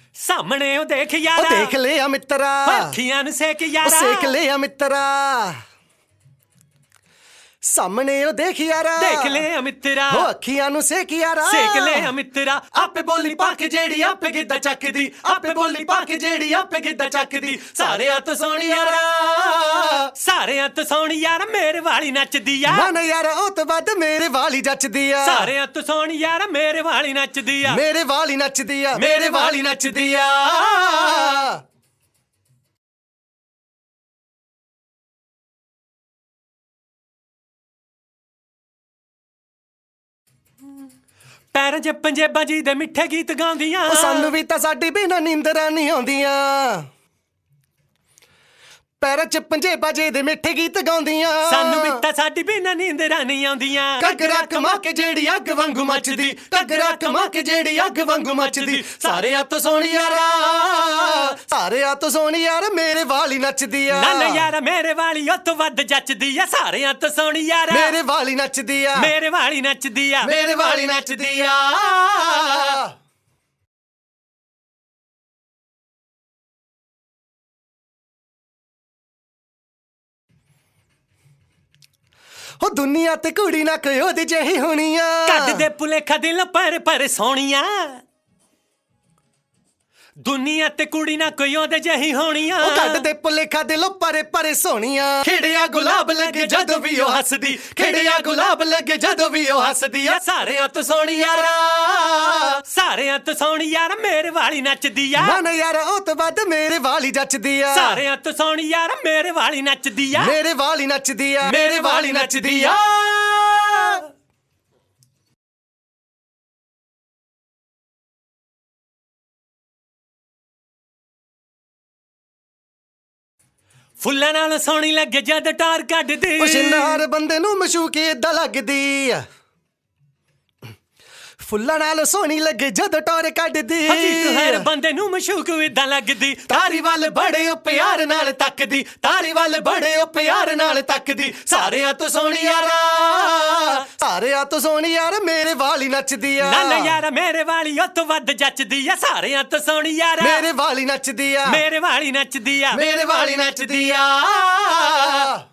ਸਾਹਮਣੇ ਉਹ ਦੇਖ ਯਾਰਾ, ਉਹ ਦੇਖ ਲਿਆ ਮਿੱਤਰਾ, ਅੱਖੀਆਂ ਨੂੰ ਸੇਕ ਯਾਰਾ, ਉਹ ਸੇਕ ਲਿਆ ਮਿੱਤਰਾ। ਸਾਹਮਣੇ ਉਹ ਦੇਖ ਯਾਰਾ, ਦੇਖ ਲਿਆ ਮਿੱਤਰਾ, ਉਹ ਅੱਖੀਆਂ ਨੂੰ ਸੇਕ ਯਾਰਾ, ਸੇਕ ਲਿਆ ਮਿੱਤਰਾ। ਆਪੇ ਬੋਲੀ ਪਾ ਕੇ ਜਿਹੜੀ ਆਪੇ ਗਿੱਧਾ ਚੱਕਦੀ, ਆਪੇ ਬੋਲੀ ਪਾ ਕੇ ਜਿਹੜੀ ਆਪੇ ਗਿੱਧਾ ਚੱਕਦੀ। ਸਾਰਿਆਂ ਤੋਂ ਸੋਹਣੀ ਯਾਰਾ, ਸਾਰਿਆਂ ਤੋਂ ਸੋਹਣੀ ਯਾਰਾ ਮੇਰੇ ਵਾਲੀ ਨੱਚਦੀ ਆ। ਨਾ ਨਾ ਯਾਰਾ ਉਹ ਤੋਂ ਵੱਧ ਮੇਰੇ ਵਾਲੀ ਜੱਚਦੀ ਆ। ਸਾਰਿਆਂ ਤੋਂ ਸੋਹਣੀ ਯਾਰਾ ਮੇਰੇ ਵਾਲੀ ਨੱਚਦੀ ਆ, ਮੇਰੇ ਵਾਲੀ ਨੱਚਦੀ ਆ, ਮੇਰੇ ਵਾਲੀ ਨੱਚਦੀ ਆ। ਪੈਰਾਂ 'ਚ ਪੰਜੇਬਾਂ ਜੀ ਦੇ ਮਿੱਠੇ ਗੀਤ ਗਾਉਂਦੀਆਂ, ਸਾਨੂੰ ਵੀ ਤਾਂ ਸਾਡੀ ਬਿਨਾਂ ਨੀਂਦਰਾਂ ਨਹੀਂ ਆਉਂਦੀਆਂ। ਪੈਰਾਂ 'ਚ ਪੰਜੇਬਾਂ ਜੀ ਦੇ ਮਿੱਠੇ ਗੀਤ ਗਾਉਂਦੀਆਂ, ਸਾਨੂੰ ਵੀ ਤਾਂ ਸਾਡੀ ਬਿਨਾਂ ਨੀਂਦਰਾਂ ਨਹੀਂ ਆਉਂਦੀਆਂ। ਘੱਗਰਾ ਕਮਾ ਕੇ ਜਿਹੜੀ ਅੱਗ ਵਾਂਗੂ ਮੱਚਦੀ, ਘੱਗਰਾ ਕਮਾ ਕੇ ਜਿਹੜੀ ਅੱਗ ਵਾਂਗੂ ਮੱਚਦੀ। ਸਾਰਿਆਂ ਤੋਂ ਸੋਹਣੀ ਯਾਰਾ, ਸਾਰਿਆਂ ਤੋਂ ਸੋਹਣੀ ਯਾਰ ਮੇਰੇ ਵਾਲੀ ਨੱਚਦੀ ਆ। ਨਾ ਨਾ ਯਾਰਾ ਮੇਰੇ ਵਾਲੀ ਉਹ ਤੋਂ ਵੱਧ ਜੱਚਦੀ ਆ। ਸਾਰਿਆਂ ਤੋਂ ਸੋਹਣੀ ਯਾਰਾ ਮੇਰੇ ਵਾਲੀ ਨੱਚਦੀ ਆ, ਮੇਰੇ ਵਾਲੀ ਨੱਚਦੀ ਆ, ਮੇਰੇ ਵਾਲੀ ਨੱਚਦੀ ਆ। ਉਹ ਦੁਨੀਆ ਤੇ ਕੁੜੀ ਨਾ ਕੋਈ ਉਹਦੀ ਜਿਹੀ ਹੋਣੀ ਆ। ਕੱਢ ਦੇ ਭੁਲੇਖਾ ਦਿਲ ਪਰ ਸੋਹਣੀਆਂ। ਦੁਨੀਆ ਤੇ ਕੁੜੀ ਨਾ ਕੋਈ ਉਹਦੇ ਜਿਹੀ ਹੋਣੀ ਆ। ਉਹ ਕੱਢ ਦੇ ਭੁਲੇਖਾ ਦਿਲੋਂ ਪਰ ਸੋਹਣੀਆਂ। ਖਿੜਿਆ ਗੁਲਾਬ ਲੱਗੇ ਜਦੋਂ ਵੀ ਉਹ ਹੱਸਦੀ, ਖਿੜਿਆ ਗੁਲਾਬ ਲੱਗੇ ਜਦੋਂ ਵੀ ਉਹ ਹੱਸਦੀ ਆ। ਸਾਰਿਆਂ ਤੋਂ ਸੋਹਣੀ ਯਾਰਾ, ਸਾਰਿਆਂ ਤੋਂ ਸੋਹਣੀ ਯਾਰਾ ਮੇਰੇ ਵਾਲੀ ਨੱਚਦੀ ਆ। ਨਾ ਨਾ ਯਾਰਾ ਉਹ ਤੋਂ ਵੱਧ ਮੇਰੇ ਵਾਲੀ ਜੱਚਦੀ ਆ। ਸਾਰਿਆਂ ਤੋਂ ਸੋਹਣੀ ਯਾਰਾ ਮੇਰੇ ਵਾਲੀ ਨੱਚਦੀ ਆ, ਮੇਰੇ ਵਾਲੀ ਨੱਚਦੀ ਆ, ਮੇਰੇ ਵਾਲੀ ਨੱਚਦੀ ਆ। ਫੁੱਲਾਂ ਨਾਲ ਸੋਹਣੀ ਲੱਗੇ ਜਦ ਟਾਰ ਕੱਢਦੀ, ਉਹ ਸ਼ਿੰਗਾਰ ਬੰਦੇ ਨੂੰ ਮਸ਼ੂਕੀ ਏਦਾਂ ਲੱਗਦੀ ਆ। ਫੁੱਲਾਂ ਨਾਲ ਸੋਹਣੀ ਲੱਗੇ ਜਦ ਟਾਰ ਕੱਢਦੀ, ਹਰ ਬੰਦੇ ਨੂੰ ਮਸ਼ੂਕ ਏਦਾਂ ਲੱਗਦੀ। ਤਾਰੀ ਵੱਲ ਬੜੇ ਉਹ ਪਿਆਰ ਨਾਲ ਤੱਕਦੀ, ਤਾਰੀ ਵੱਲ ਬੜੇ ਉਹ ਪਿਆਰ ਨਾਲ ਤੱਕਦੀ। ਸਾਰਿਆਂ ਤੋਂ ਸੋਹਣੀ ਯਾਰਾ, ਸਾਰਿਆਂ ਤੋਂ ਸੋਹਣੀ ਯਾਰ ਮੇਰੇ ਵਾਲੀ ਨੱਚਦੀ ਆ। ਨਾ ਨਾ ਯਾਰਾ ਮੇਰੇ ਵਾਲੀ ਉਹ ਤੋਂ ਵੱਧ ਜੱਚਦੀ ਆ। ਸਾਰਿਆਂ ਤੋਂ ਸੋਹਣੀ ਯਾਰਾ ਮੇਰੇ ਵਾਲੀ ਨੱਚਦੀ ਆ, ਮੇਰੇ ਵਾਲੀ ਨੱਚਦੀ ਆ, ਮੇਰੇ ਵਾਲੀ ਨੱਚਦੀ ਆ।